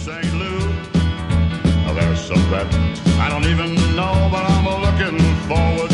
St. Louis. There's some that I don't even know, but I'm looking forward